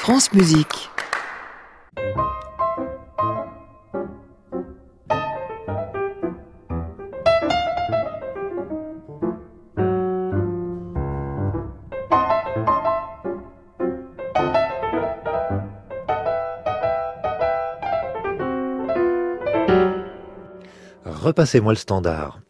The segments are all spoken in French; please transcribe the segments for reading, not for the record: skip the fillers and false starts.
France Musique. Repassez-moi le standard.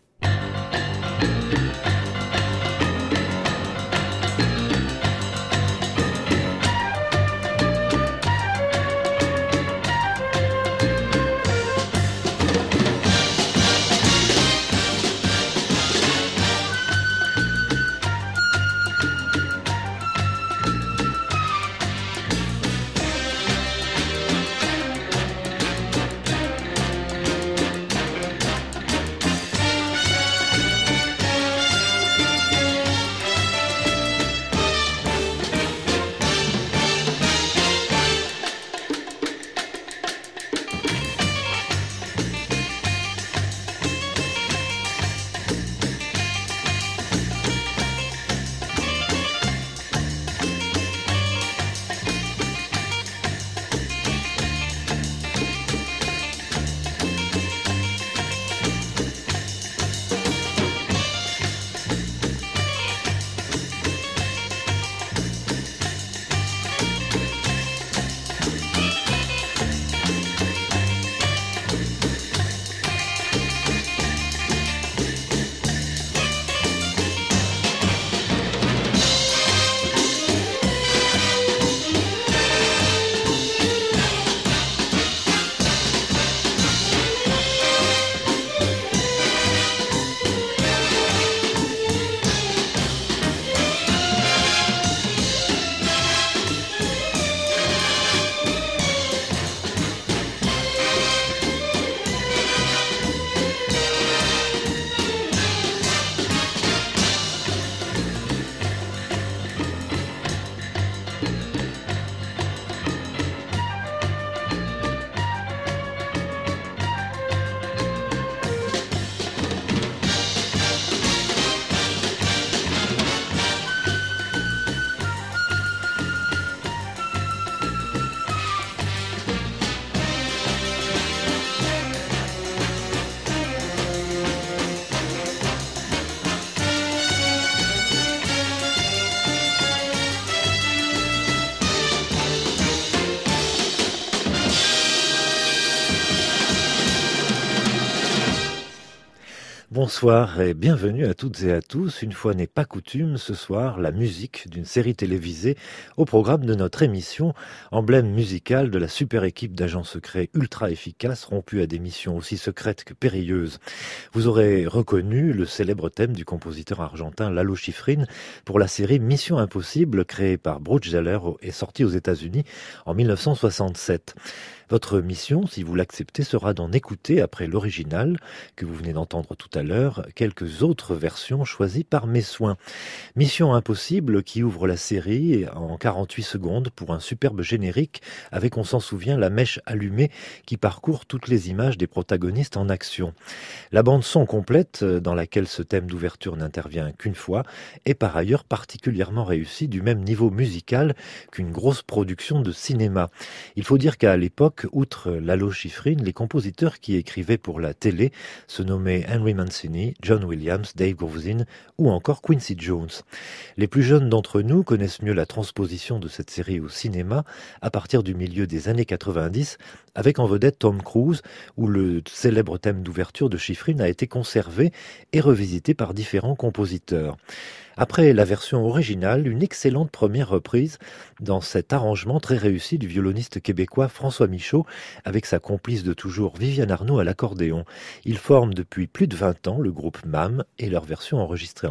Bonsoir et bienvenue à toutes et à tous. Une fois n'est pas coutume, ce soir, la musique d'une série télévisée au programme de notre émission, emblème musical de la super équipe d'agents secrets ultra efficaces, rompus à des missions aussi secrètes que périlleuses. Vous aurez reconnu le célèbre thème du compositeur argentin Lalo Schifrin pour la série Mission Impossible, créée par Bruce Zeller et sortie aux États-Unis en 1967. Votre mission, si vous l'acceptez, sera d'en écouter, après l'original, que vous venez d'entendre tout à l'heure, quelques autres versions choisies par mes soins. Mission Impossible qui ouvre la série en 48 secondes pour un superbe générique avec, on s'en souvient, la mèche allumée qui parcourt toutes les images des protagonistes en action. La bande-son complète, dans laquelle ce thème d'ouverture n'intervient qu'une fois, est par ailleurs particulièrement réussie, du même niveau musical qu'une grosse production de cinéma. Il faut dire qu'à l'époque, outre Lalo Schifrin, les compositeurs qui écrivaient pour la télé se nommaient Henry Mancini, John Williams, Dave Grusin ou encore Quincy Jones. Les plus jeunes d'entre nous connaissent mieux la transposition de cette série au cinéma à partir du milieu des années 90, avec en vedette Tom Cruise, où le célèbre thème d'ouverture de Schifrin a été conservé et revisité par différents compositeurs. Après la version originale, une excellente première reprise dans cet arrangement très réussi du violoniste québécois François Michaud avec sa complice de toujours Viviane Arnaud à l'accordéon. Ils forment depuis plus de 20 ans le groupe MAM et leur version enregistrée en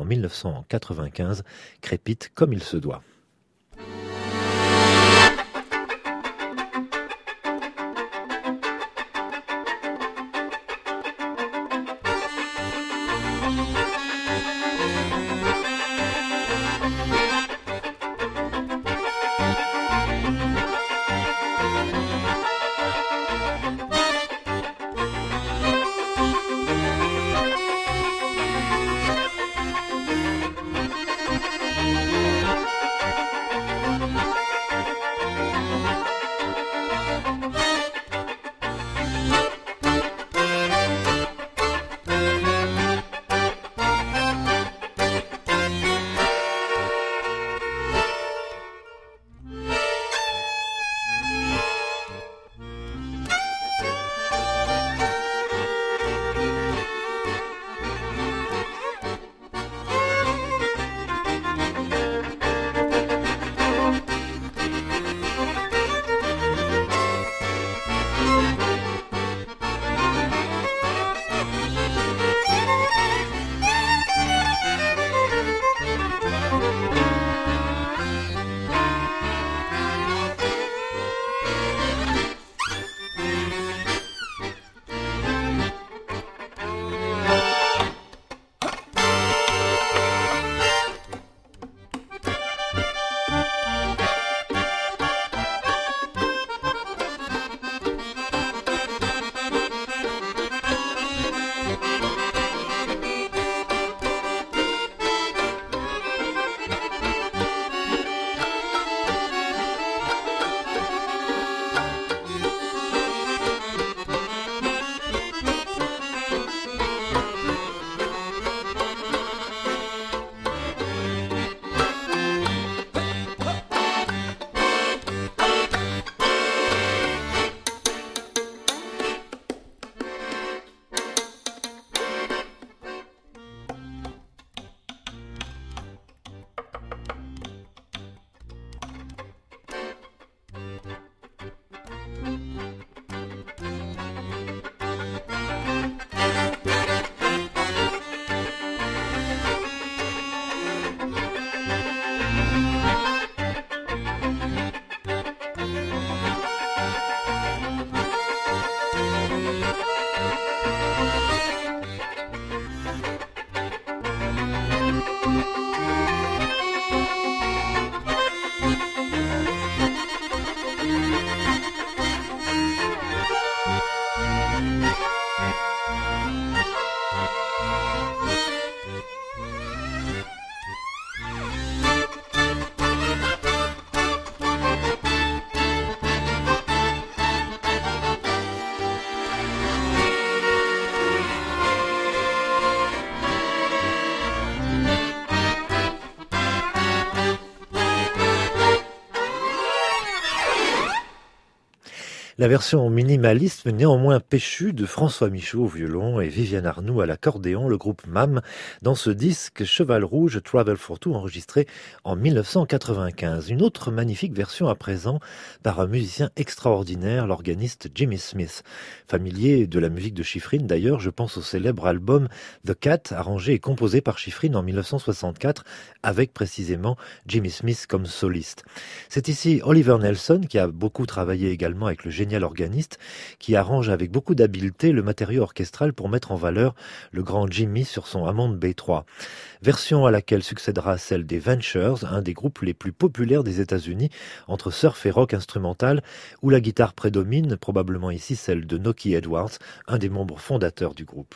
1995 crépite comme il se doit. La version minimaliste mais néanmoins péchue de François Michaud au violon et Viviane Arnoux à l'accordéon, le groupe MAM, dans ce disque Cheval Rouge Travel for Two enregistré en 1995. Une autre magnifique version à présent par un musicien extraordinaire, l'organiste Jimmy Smith. Familier de la musique de Schifrin d'ailleurs, je pense au célèbre album The Cat, arrangé et composé par Schifrin en 1964 avec précisément Jimmy Smith comme soliste. C'est ici Oliver Nelson qui a beaucoup travaillé également avec le génial organiste qui arrange avec beaucoup d'habileté le matériau orchestral pour mettre en valeur le grand Jimmy sur son Hammond B3. Version à laquelle succédera celle des Ventures, un des groupes les plus populaires des États-Unis, entre surf et rock instrumental, où la guitare prédomine, probablement ici celle de Noki Edwards, un des membres fondateurs du groupe.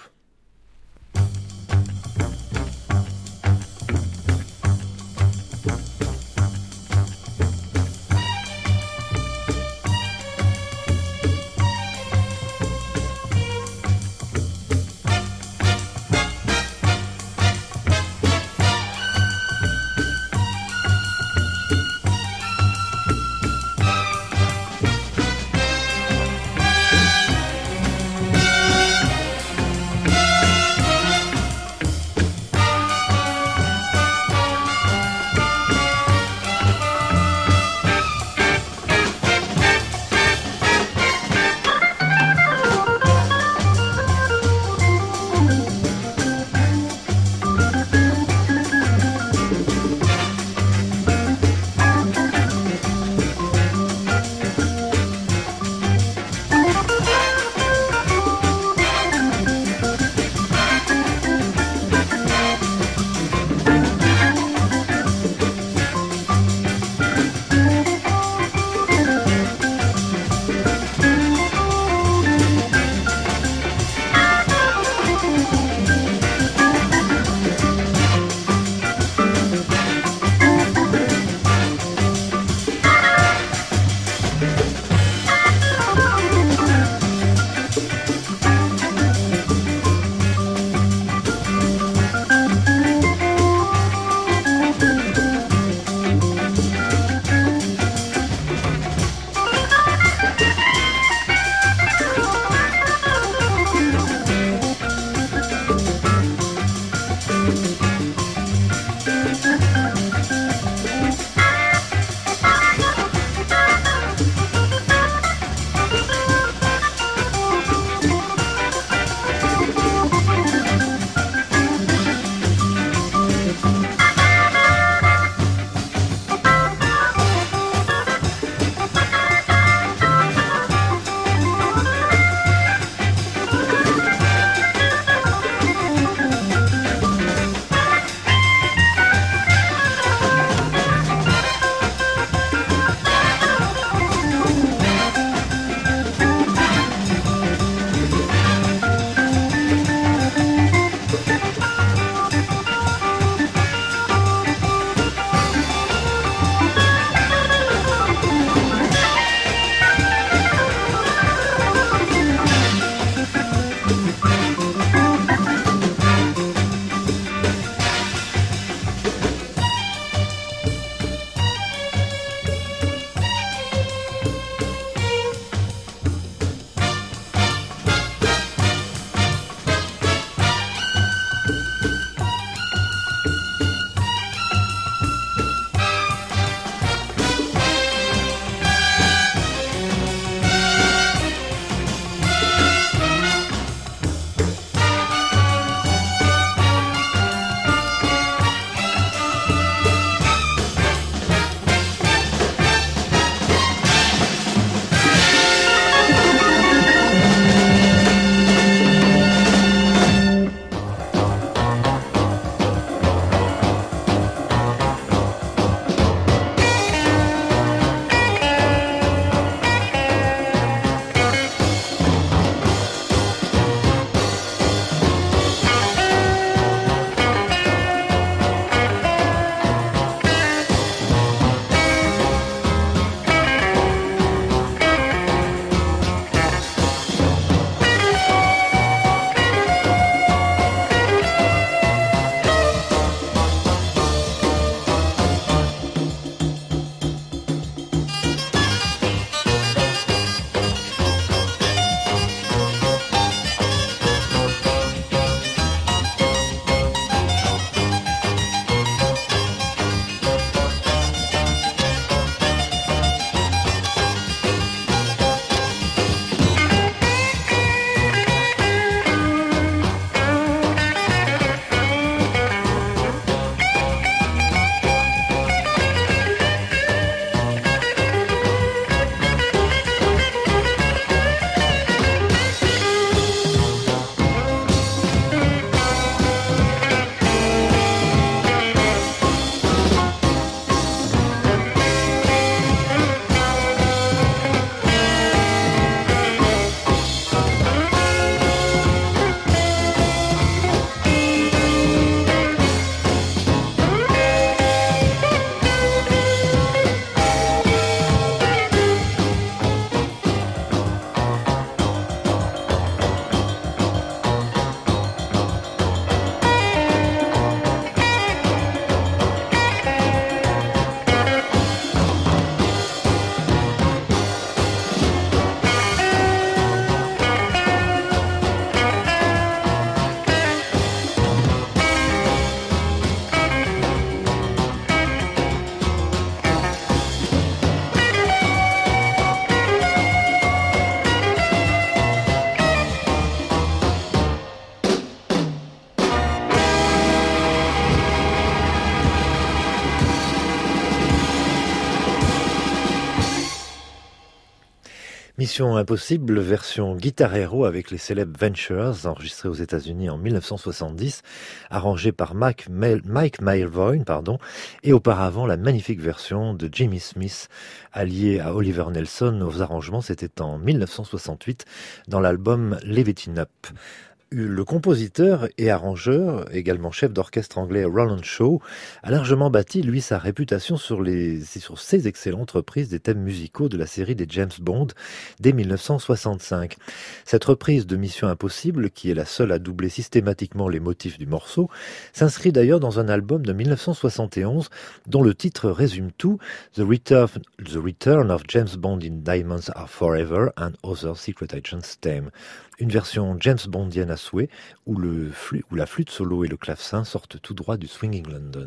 Mission Impossible, version Guitar Hero avec les célèbres Ventures, enregistrés aux États-Unis en 1970, arrangé par Mike Melvoin, et auparavant la magnifique version de Jimmy Smith, allié à Oliver Nelson aux arrangements, c'était en 1968 dans l'album Leave It Up. Le compositeur et arrangeur, également chef d'orchestre anglais Roland Shaw, a largement bâti, lui, sa réputation sur ses excellentes reprises des thèmes musicaux de la série des James Bond dès 1965. Cette reprise de Mission Impossible, qui est la seule à doubler systématiquement les motifs du morceau, s'inscrit d'ailleurs dans un album de 1971 dont le titre résume tout, The Return of James Bond in Diamonds Are Forever and Other Secret Agents Theme. Une version James Bondienne à souhait, où la flûte solo et le clavecin sortent tout droit du Swinging London.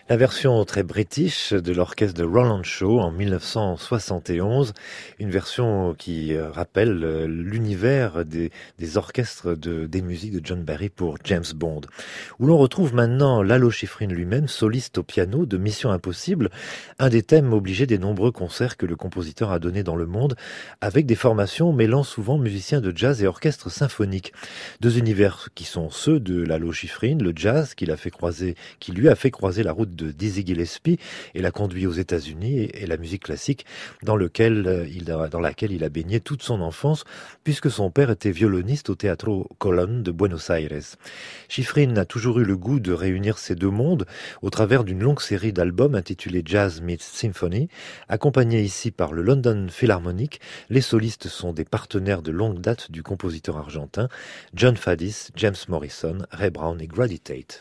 La version très british de l'orchestre de Roland Shaw en 1971, une version qui rappelle l'univers des orchestres des musiques de John Barry pour James Bond, où l'on retrouve maintenant Lalo Schifrin lui-même, soliste au piano de Mission Impossible, un des thèmes obligés des nombreux concerts que le compositeur a donnés dans le monde, avec des formations mêlant souvent musiciens de jazz et orchestres symphoniques. Deux univers qui sont ceux de Lalo Schifrin, le jazz qui lui a fait croiser la route de Dizzy Gillespie et l'a conduit aux États-Unis, et la musique classique dans laquelle il a baigné toute son enfance, puisque son père était violoniste au Teatro Colón de Buenos Aires. Schifrin a toujours eu le goût de réunir ces deux mondes au travers d'une longue série d'albums intitulée Jazz Meets Symphony, accompagnés ici par le London Philharmonic. Les solistes sont des partenaires de longue date du compositeur argentin, John Faddis, James Morrison, Ray Brown et Grady Tate.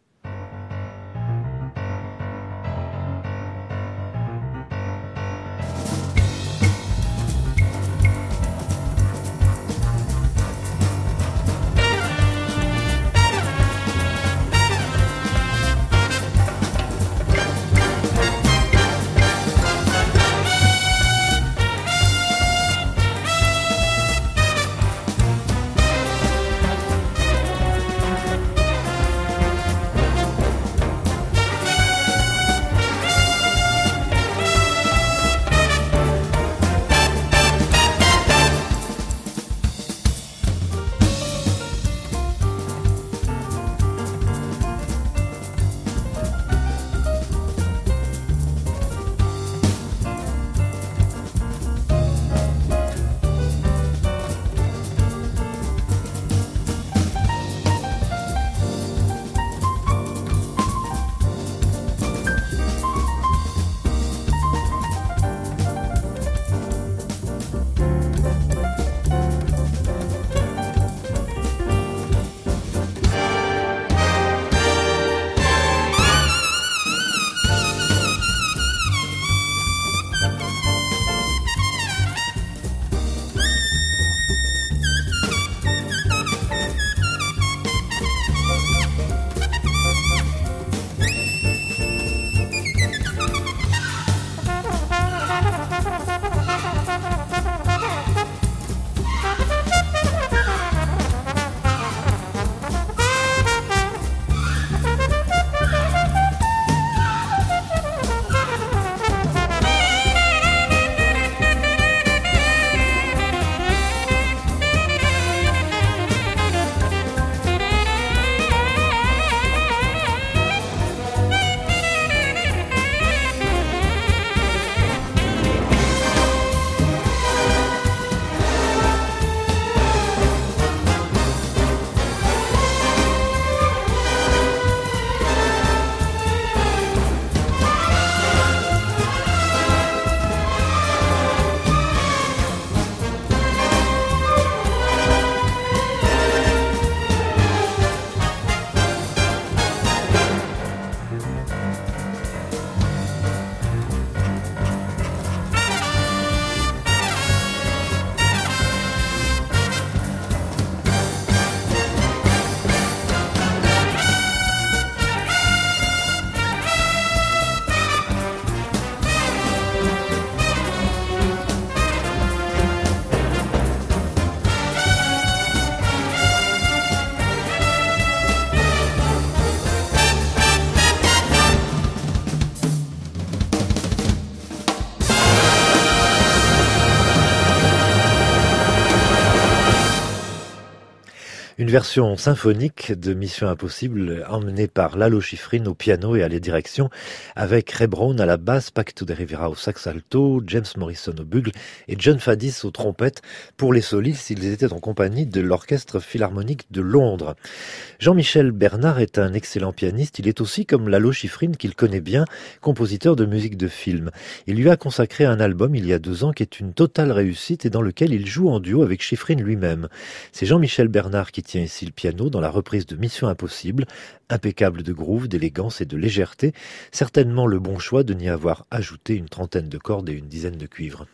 Une version symphonique de Mission Impossible emmenée par Lalo Schifrin au piano et à la direction, avec Ray Brown à la basse, Paquito de Rivera au sax alto, James Morrison au bugle et John Faddis aux trompettes. Pour les solistes, ils étaient en compagnie de l'Orchestre Philharmonique de Londres. Jean-Michel Bernard est un excellent pianiste. Il est aussi, comme Lalo Schifrin, qu'il connaît bien, compositeur de musique de film. Il lui a consacré un album il y a 2 ans qui est une totale réussite et dans lequel il joue en duo avec Schifrin lui-même. C'est Jean-Michel Bernard qui tient ici le piano dans la reprise de Mission Impossible, impeccable de groove, d'élégance et de légèreté, certainement le bon choix de n'y avoir ajouté une trentaine de cordes et une dizaine de cuivres.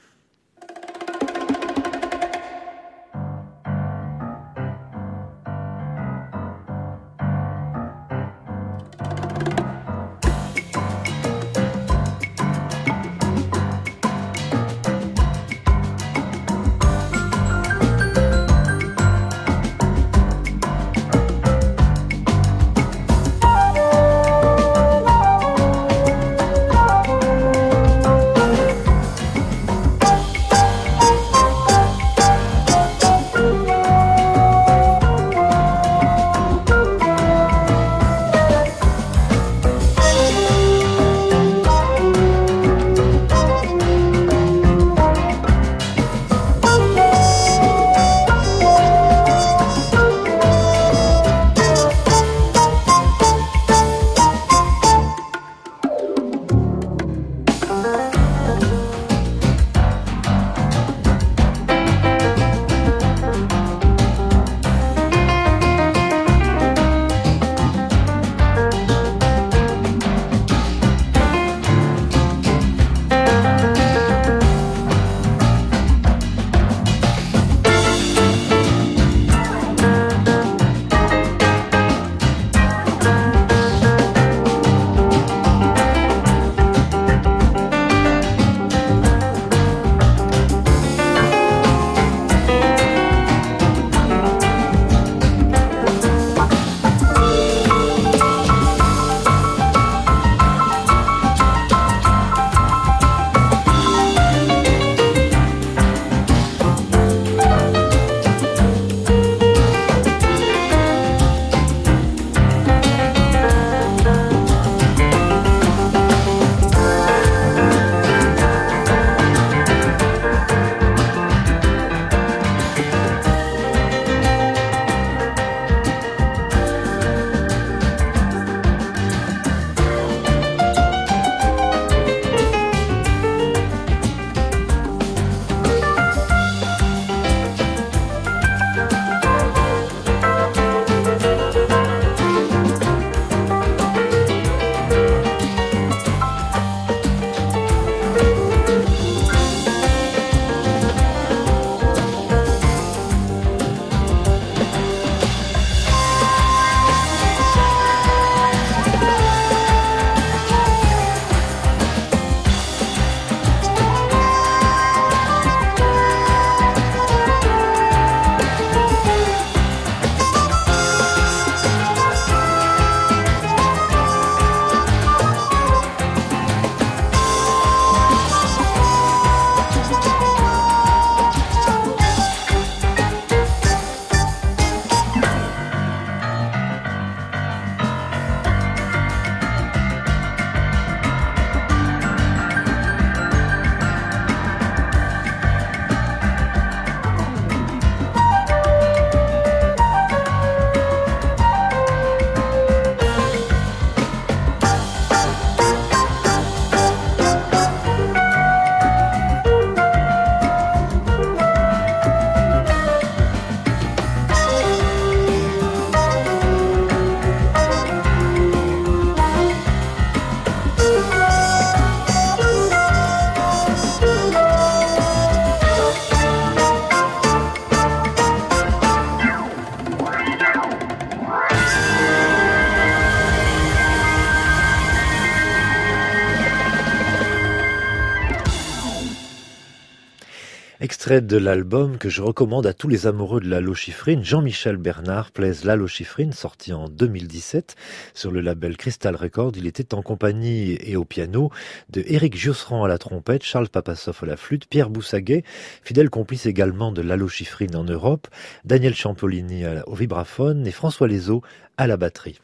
Extrait de l'album que je recommande à tous les amoureux de la Lochifrine, Jean-Michel Bernard plaise La Lochifrine, sorti en 2017 sur le label Crystal Records. Il était en compagnie et au piano de Éric Josserand à la trompette, Charles Papassoff à la flûte, Pierre Boussaguet, fidèle complice également de La Lochifrine en Europe, Daniel Ciampolini au vibraphone et François Lezo à la batterie.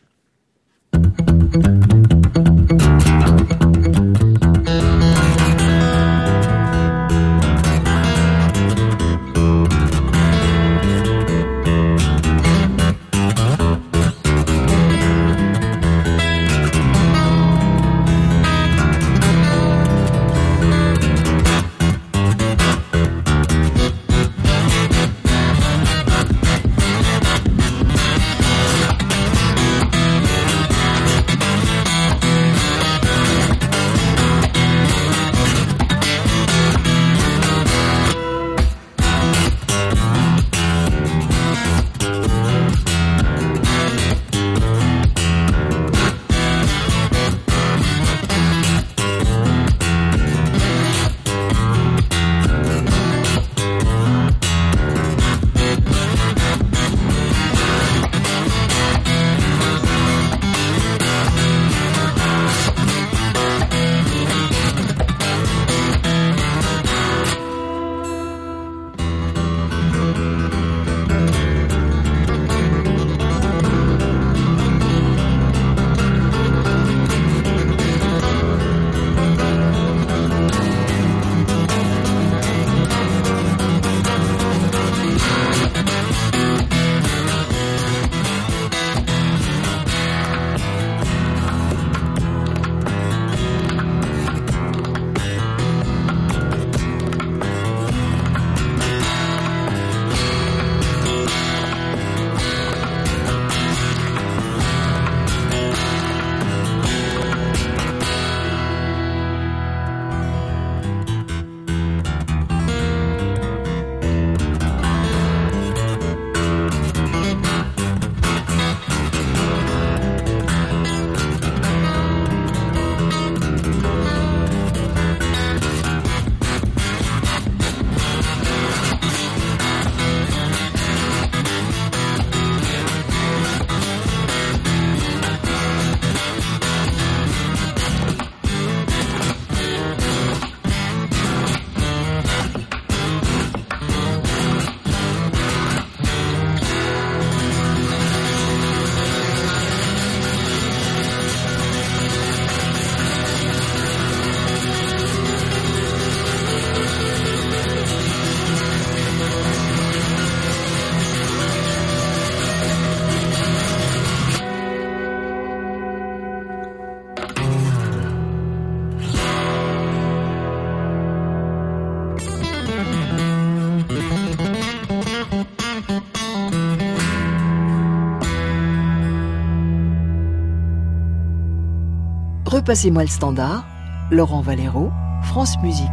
Repassez-moi le standard, Laurent Valero, France Musique.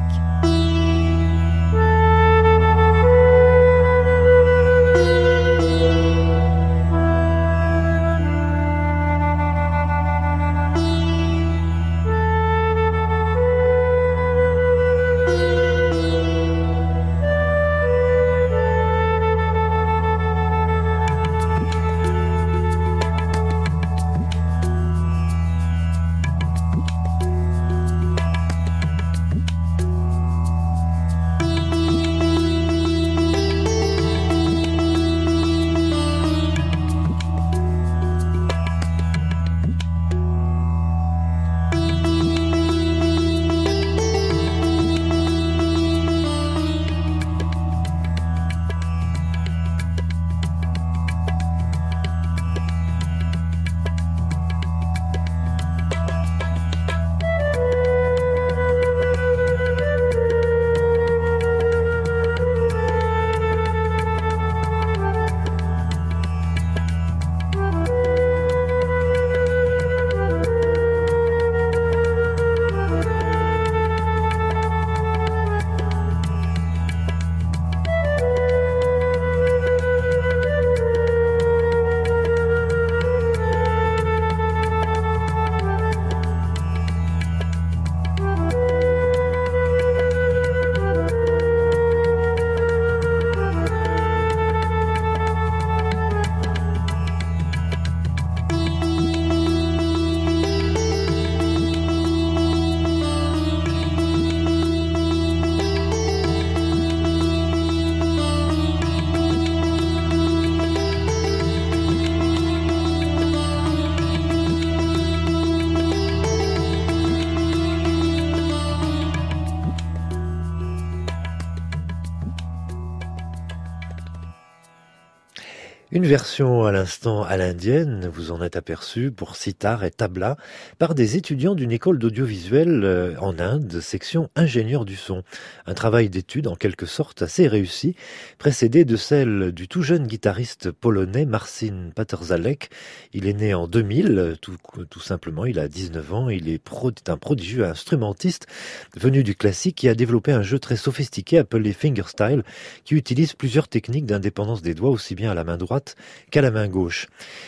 Une version à l'instant à l'indienne, vous en êtes aperçu, pour sitar et tabla, par des étudiants d'une école d'audiovisuel en Inde, section ingénieur du son. Un travail d'étude en quelque sorte assez réussi, précédé de celle du tout jeune guitariste polonais Marcin Paterzalek. Il est né en 2000, tout simplement, il a 19 ans, il est un prodigieux instrumentiste venu du classique qui a développé un jeu très sophistiqué appelé fingerstyle, qui utilise plusieurs techniques d'indépendance des doigts aussi bien à la main droite qu'à la main gauche.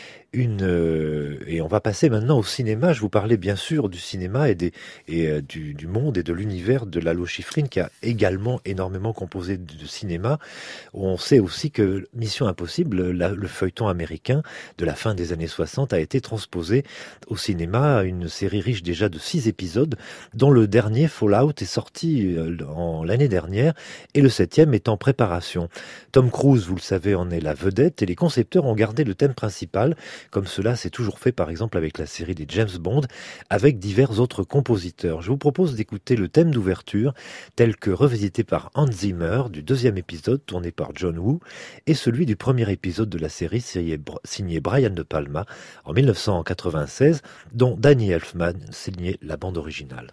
Et on va passer maintenant au cinéma. Je vous parlais bien sûr du cinéma du monde et de l'univers de Lalo Schifrin, qui a également énormément composé de cinéma. On sait aussi que Mission Impossible, le feuilleton américain de la fin des années 60, a été transposé au cinéma, une série riche déjà de 6 épisodes, dont le dernier, Fallout, est sorti l'année dernière, et le 7e est en préparation. Tom Cruise, vous le savez, en est la vedette, et les concepteurs ont gardé le thème principal, comme cela s'est toujours fait par exemple avec la série des James Bond, avec divers autres compositeurs. Je vous propose d'écouter le thème d'ouverture, tel que revisité par Hans Zimmer du 2e épisode tourné par John Woo, et celui du premier épisode de la série signé Brian De Palma en 1996, dont Danny Elfman signait la bande originale.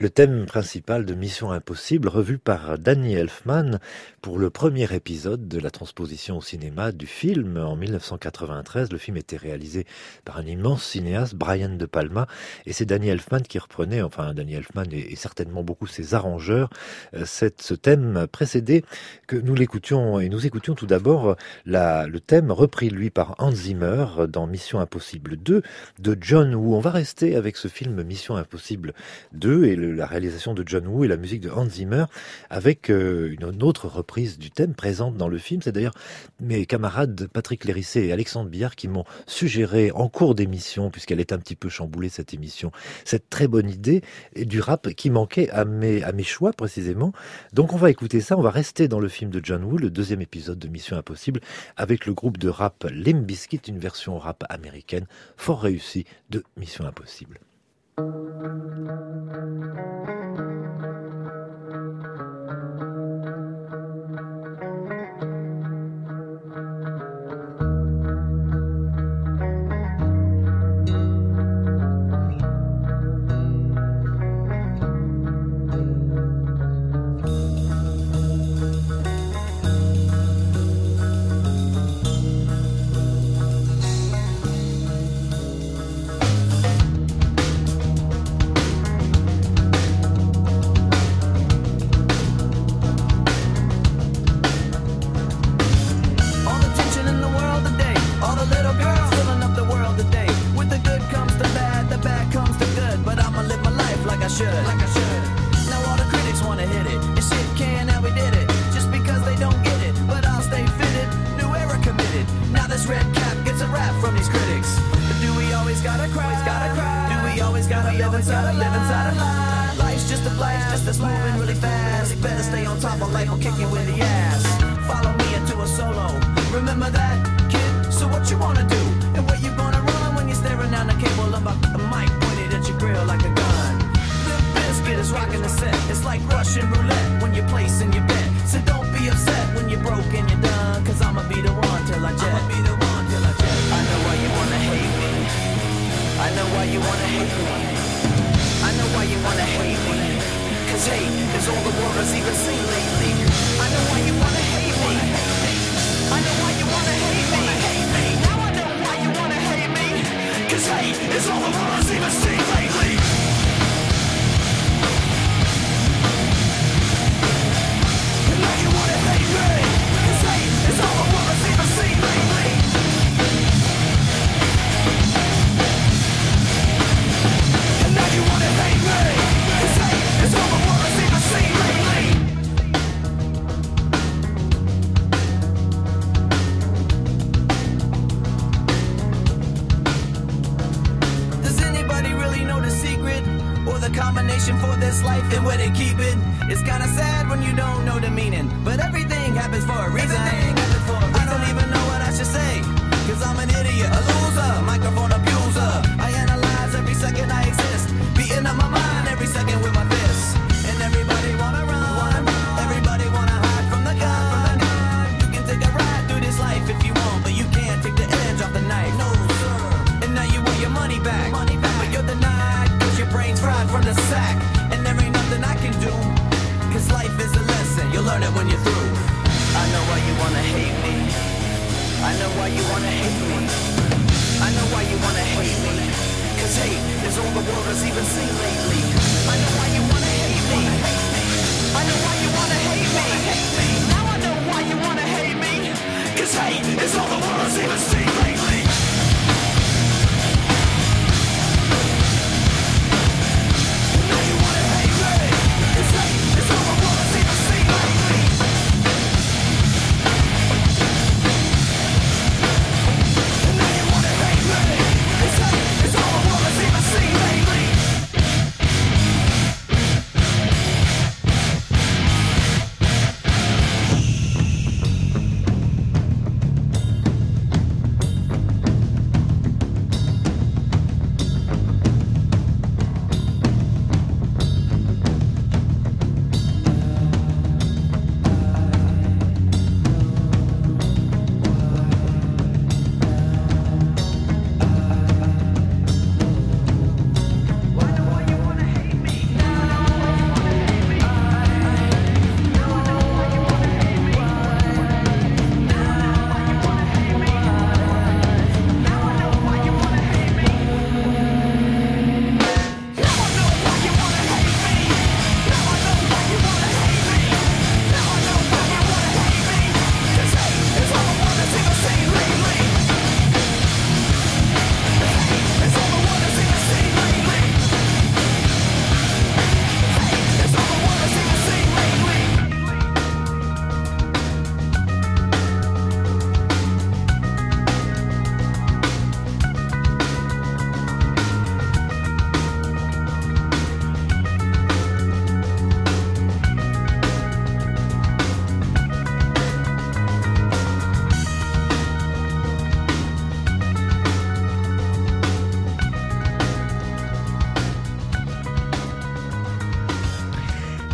le thème principal de Mission Impossible, revu par Danny Elfman pour le premier épisode de la transposition au cinéma du film en 1993. Le film était réalisé par un immense cinéaste, Brian De Palma, et c'est Danny Elfman qui reprenait, enfin Danny Elfman et certainement beaucoup ses arrangeurs, ce thème précédé que nous l'écoutions, et nous écoutions tout d'abord le thème repris lui par Hans Zimmer dans Mission Impossible 2 de John Woo. On va rester avec ce film Mission Impossible 2 et la réalisation de John Woo et la musique de Hans Zimmer avec une autre reprise du thème présente dans le film. C'est d'ailleurs mes camarades Patrick Lérissé et Alexandre Billard qui m'ont suggéré en cours d'émission, puisqu'elle est un petit peu chamboulée cette émission, cette très bonne idée du rap qui manquait à mes choix précisément. Donc on va écouter ça, on va rester dans le film de John Woo, le deuxième épisode de Mission Impossible, avec le groupe de rap Limp Bizkit, une version rap américaine fort réussie de Mission Impossible.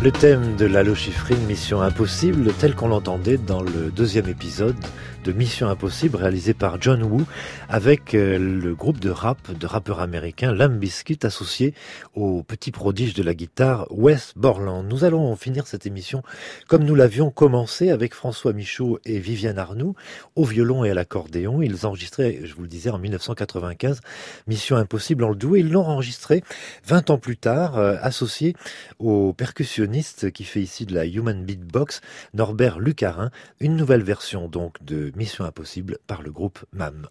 Le thème de Lalo Schifrin, Mission Impossible, tel qu'on l'entendait dans le deuxième épisode de Mission Impossible, réalisé par John Woo, avec le groupe de rappeurs américains Limp Bizkit, associé au petit prodige de la guitare Wes Borland. Nous allons finir cette émission comme nous l'avions commencé, avec François Michaud et Viviane Arnoux, au violon et à l'accordéon. Ils enregistraient, je vous le disais, en 1995, Mission Impossible en le duo. Ils l'ont enregistré 20 ans plus tard, associé au percussionniste qui fait ici de la Human Beatbox, Norbert Lucarin, une nouvelle version donc de Mission Impossible par le groupe MAM.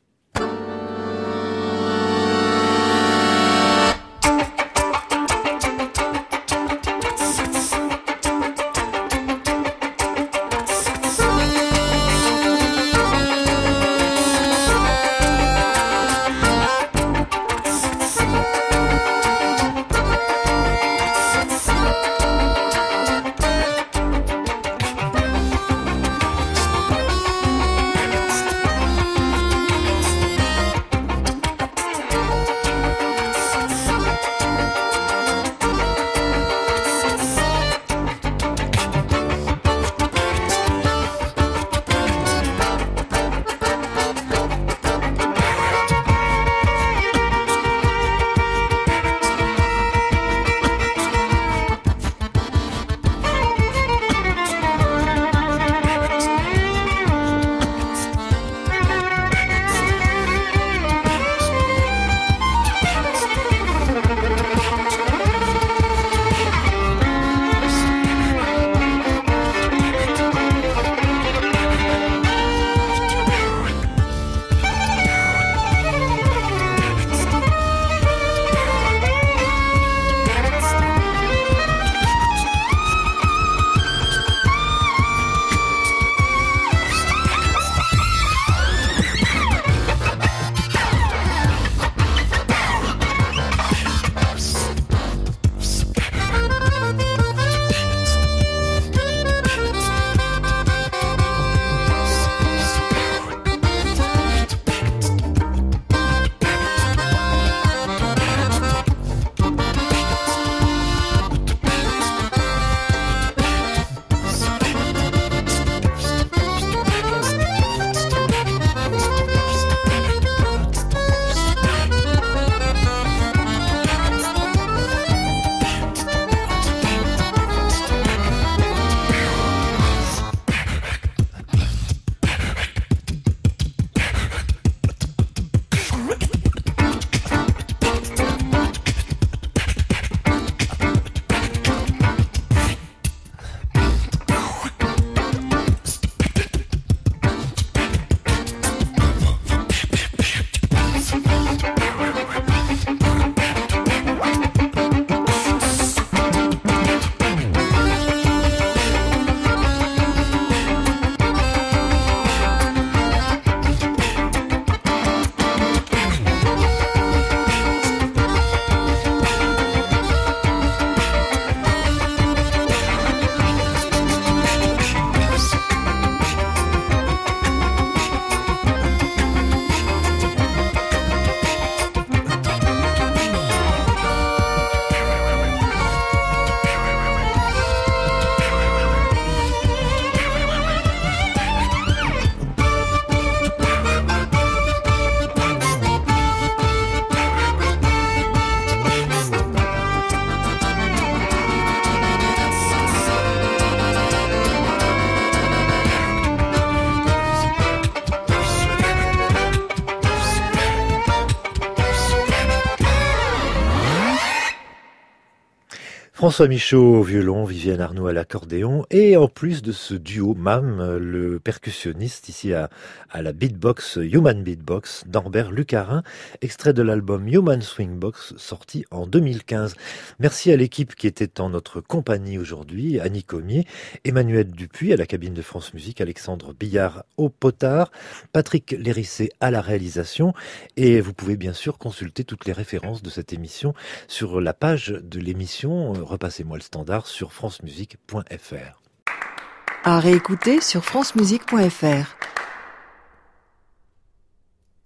François Michaud au violon, Viviane Arnoux à l'accordéon, et en plus de ce duo MAM, le percussionniste ici à la beatbox, Human Beatbox, Norbert Lucarin, extrait de l'album Human Swingbox, sorti en 2015. Merci à l'équipe qui était en notre compagnie aujourd'hui, Annie Comier, Emmanuel Dupuis à la cabine de France Musique, Alexandre Billard au potard, Patrick Lérissé à la réalisation, et vous pouvez bien sûr consulter toutes les références de cette émission sur la page de l'émission Repassez-moi le standard sur francemusique.fr. À réécouter sur francemusique.fr.